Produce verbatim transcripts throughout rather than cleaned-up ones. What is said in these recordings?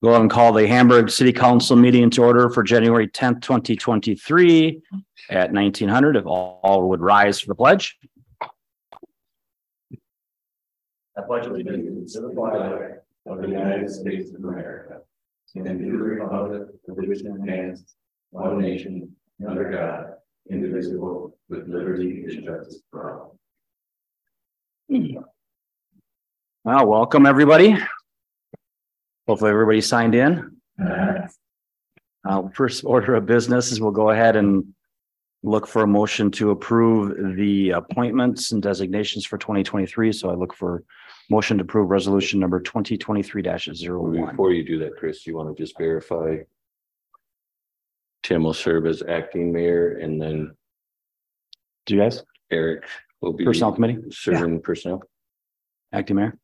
Go ahead and call the Hamburg City Council meeting to order for January tenth, twenty twenty-three at nineteen hundred. If all, all would rise for the pledge. I pledge allegiance to the flag of the United States of America and to the republic for which it stands, one nation, under God, indivisible, with liberty and justice for all. Well, welcome everybody. Hopefully everybody signed in. Uh, first order of business is we'll go ahead and look for a motion to approve the appointments and designations for twenty twenty-three. So I look for motion to approve resolution number twenty twenty-three dash zero one. Before you do that, Chris, you want to just verify Tim will serve as acting mayor, and then Do you guys? Eric will be Personnel committee? serving personnel. Acting mayor?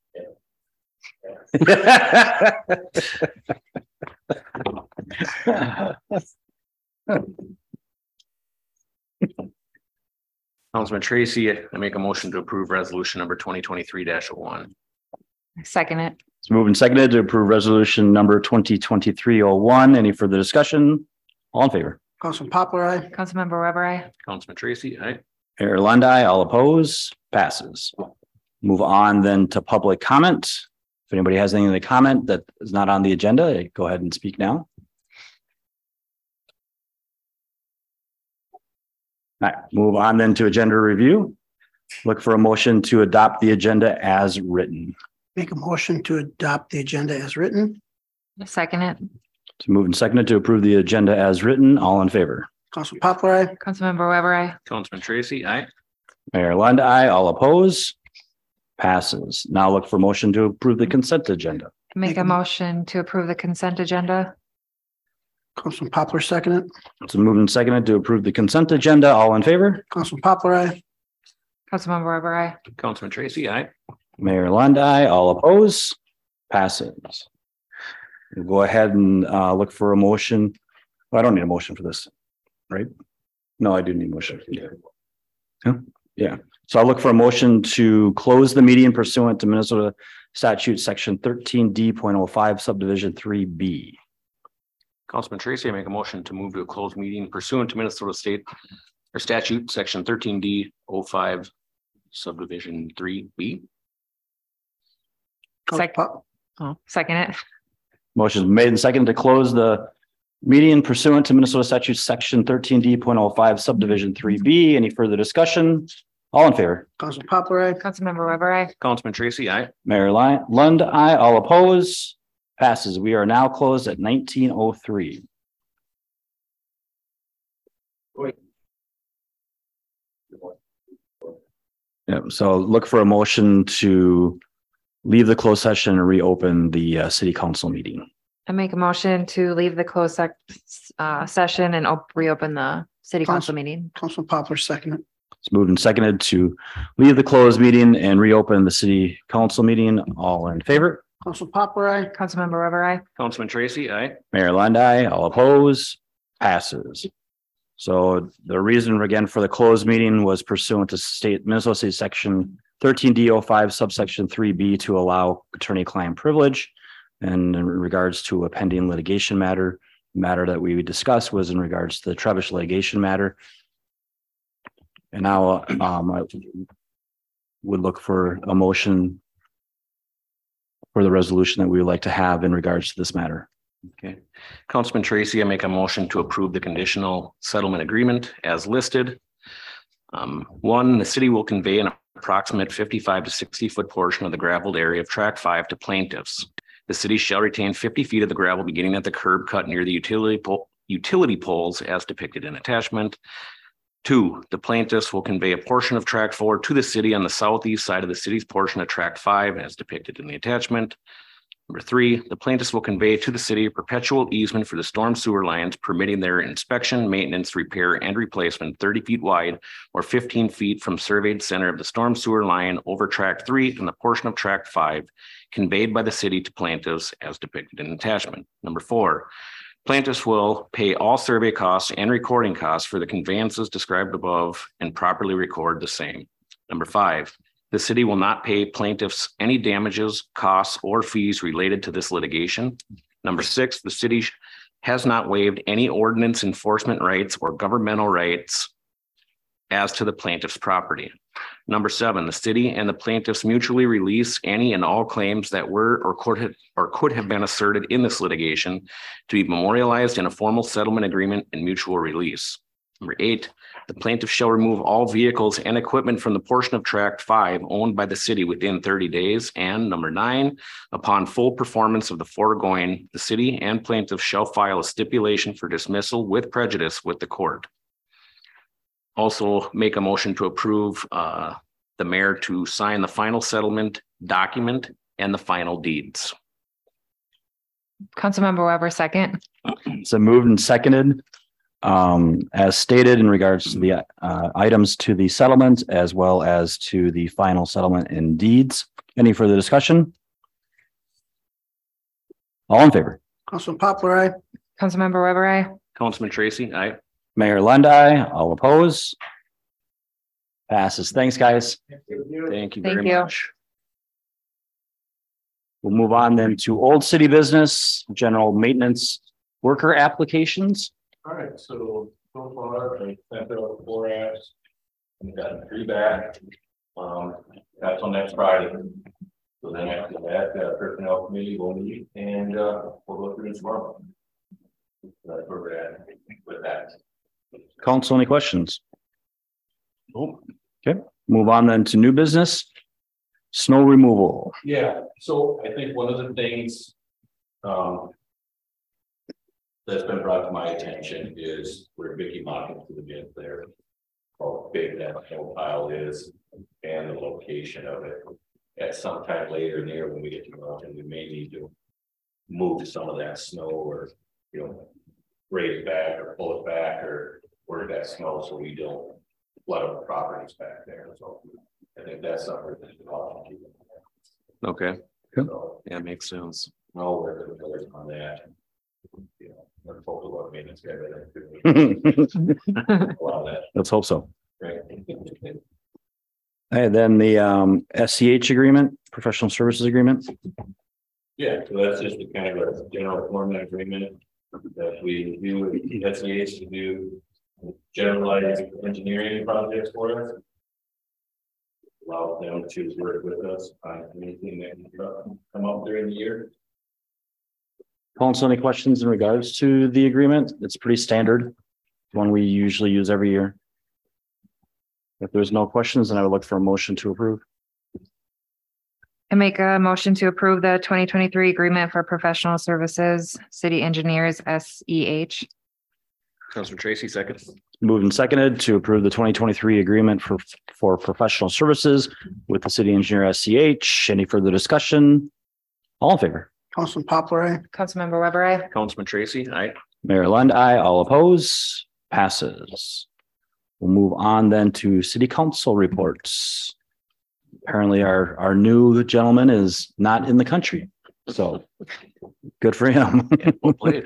Councilman Tracy, I make a motion to approve resolution number twenty twenty-three dash one. Second it. It's moved and seconded to approve resolution number twenty twenty-three oh one. Any further discussion? All in favor? Councilman Poplar, aye. Councilmember Weber, aye. Councilman Tracy, aye. Mayor Lundy, all oppose, passes. Move on then to public comment. If anybody has anything to comment that is not on the agenda, go ahead and speak now. All right, move on then to agenda review. Look for a motion to adopt the agenda as written. Make a motion to adopt the agenda as written. Second it. To move and seconded to approve the agenda as written. All in favor? Councilman Poplar, aye. Councilmember Weber, aye. Councilman Tracy, aye. Mayor Lundy, all oppose, passes. Now look for motion to approve the consent agenda. Make a motion to approve the consent agenda. Councilman Poplar, second it. It's moved and seconded to approve the consent agenda. All in favor? Councilman Poplar, aye. Councilmember Weber, aye. Councilman Tracy, aye. Mayor Lundy, all oppose, passes. We'll go ahead and uh, look for a motion. Well, I don't need a motion for this, right? No, I do need a motion. Yeah. Yeah. Yeah. So I'll look for a motion to close the meeting pursuant to Minnesota statute section thirteen D point oh five subdivision three B. Councilman Tracy, I make a motion to move to a closed meeting pursuant to Minnesota State or statute section thirteen D oh five subdivision three B. Sec- Oh, second it. Motion is made and seconded to close the meeting pursuant to Minnesota statute section thirteen D point oh five subdivision three B. Any further discussion? All in favor? Councilman Poplar, aye. Councilmember Weber, aye. Councilman Tracy, aye. Mayor Lund, aye. All oppose, passes. We are now closed at nineteen oh three. Yeah, so look for a motion to leave the closed session and reopen the uh, city council meeting. I make a motion to leave the closed sec- uh, session and op- reopen the city council meeting. Councilman Poplar, second it. It's moved and seconded to leave the closed meeting and reopen the city council meeting. All in favor? Councilman Poplar, aye. Councilmember Weber, aye. Councilman Tracy, aye. Mayor Lundy, all oppose, passes. So the reason again for the closed meeting was pursuant to state Minnesota State section thirteen D oh five subsection three B to allow attorney-client privilege. And in regards to a pending litigation matter, matter that we discussed was in regards to the Trevish litigation matter. And now um, I would look for a motion for the resolution that we would like to have in regards to this matter. Okay. Councilman Tracy, I make a motion to approve the conditional settlement agreement as listed. Um, one, the city will convey an approximate fifty-five to sixty foot portion of the gravelled area of track five to plaintiffs. The city shall retain fifty feet of the gravel beginning at the curb cut near the utility pole, utility poles as depicted in attachment. Two, the plaintiffs will convey a portion of track four to the city on the southeast side of the city's portion of track five as depicted in the attachment. Number three, the plaintiffs will convey to the city a perpetual easement for the storm sewer lines, permitting their inspection, maintenance, repair, and replacement thirty feet wide or fifteen feet from surveyed center of the storm sewer line over track three and the portion of track five conveyed by the city to plaintiffs as depicted in attachment. Number four, plaintiffs will pay all survey costs and recording costs for the conveyances described above and properly record the same. Number five, the city will not pay plaintiffs any damages, costs, or fees related to this litigation. Number six, the city has not waived any ordinance enforcement rights or governmental rights as to the plaintiff's property. Number seven, the city and the plaintiffs mutually release any and all claims that were or could have or could have been asserted in this litigation to be memorialized in a formal settlement agreement and mutual release. Number eight, the plaintiff shall remove all vehicles and equipment from the portion of tract five owned by the city within thirty days. And number nine, upon full performance of the foregoing, the city and plaintiff shall file a stipulation for dismissal with prejudice with the court. Also make a motion to approve uh, the mayor to sign the final settlement document and the final deeds. Councilmember Weber, second. So moved and seconded. Um, as stated in regards to the uh, items to the settlement as well as to the final settlement and deeds. Any further discussion? All in favor? Councilman Poplar, aye. Councilmember Weber, aye. Councilman Tracy, aye. Mayor Lund, aye. All oppose. Passes. Thanks, guys. Thank you Thank very you. much. We'll move on then to old city business, general maintenance worker applications. All right, so so far, I sent out four apps. We've got three back. Um, that's on next Friday. So then after that, uh, personnel committee will meet and, uh, we'll go through it tomorrow. That's where we're at with that. Council, any questions? Okay, move on then to new business. Snow removal. Yeah, so I think one of the things, um, that's been brought to my attention is where Vicky Mockins to the bid there. How big that snow pile is and the location of it. At some time later in the year when we get to the mountain, we may need to move some of that snow or, you know, raise it back or pull it back or work that snow so we don't flood up the properties back there. So I think that's something that's involved. Okay, So, yeah, makes sense. no, we're the pillars on that. You know, we're focused on maintenance guy that. A lot of that, Let's hope so. right? And then the um S C H agreement, professional services agreement. Yeah, so that's just a kind of a general format agreement that we do with S C H to do generalized engineering projects for us. Allow them to work with us on anything that can come up during the year. Council, any questions in regards to the agreement? It's pretty standard. One we usually use every year. If there's no questions, then I would look for a motion to approve. I make a motion to approve the twenty twenty-three agreement for professional services, city engineers, S E H. Councilman Tracy, second. Moved and seconded to approve the twenty twenty-three agreement for for professional services with the city engineer S C H. Any further discussion? All in favor? Councilman Poplar, aye. Councilmember Weber, aye. Councilman Tracy, aye. Mayor Lund, aye. All oppose. Passes. We'll move on then to city council reports. Apparently our, our new gentleman is not in the country, so good for him. Yeah, well played.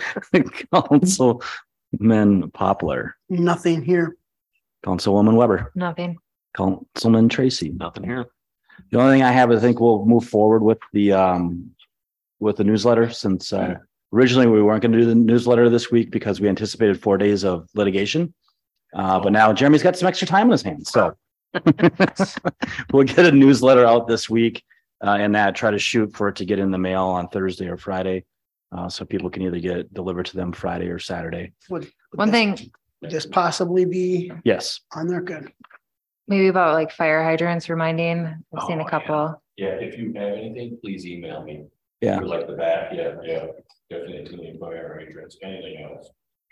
Councilman Poplar, Nothing here. Councilwoman Weber, Nothing. Councilman Tracy. Nothing here. The only thing I have, I think we'll move forward with the, um, with the newsletter since, uh, originally we weren't going to do the newsletter this week because we anticipated four days of litigation. Uh, but now Jeremy's got some extra time on his hands, so we'll get a newsletter out this week, uh, and that try to shoot for it to get in the mail on Thursday or Friday. Uh, so people can either get it delivered to them Friday or Saturday. Would One thing, would this possibly be Yes. on there? Good. maybe about like fire hydrants reminding, I've seen Oh, a couple. Yeah, if you have anything, please email me. Yeah. For like the back, yeah, yeah, definitely fire hydrants, anything else.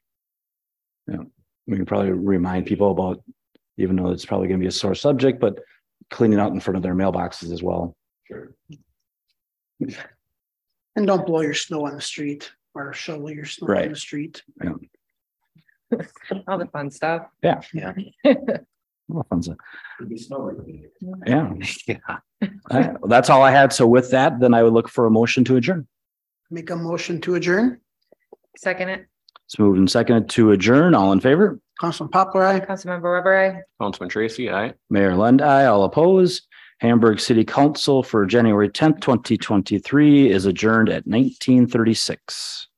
We can probably remind people about, even though it's probably going to be a sore subject, but cleaning out in front of their mailboxes as well. Sure. And don't blow your snow on the street or shovel your snow Right. on the street. All the fun stuff. Yeah. Yeah. Well, fun stuff. Could be snow removal. Yeah. Yeah. All right. Well, that's all I had. So with that, then I would look for a motion to adjourn. Make a motion to adjourn. Second it. It's moved and seconded to adjourn. All in favor? Councilman Poplar, aye. Councilmember Weber, aye. Councilman Tracy, aye. Mayor Lund, aye. All oppose. Hamburg City Council for January tenth, twenty twenty-three is adjourned at nineteen thirty-six.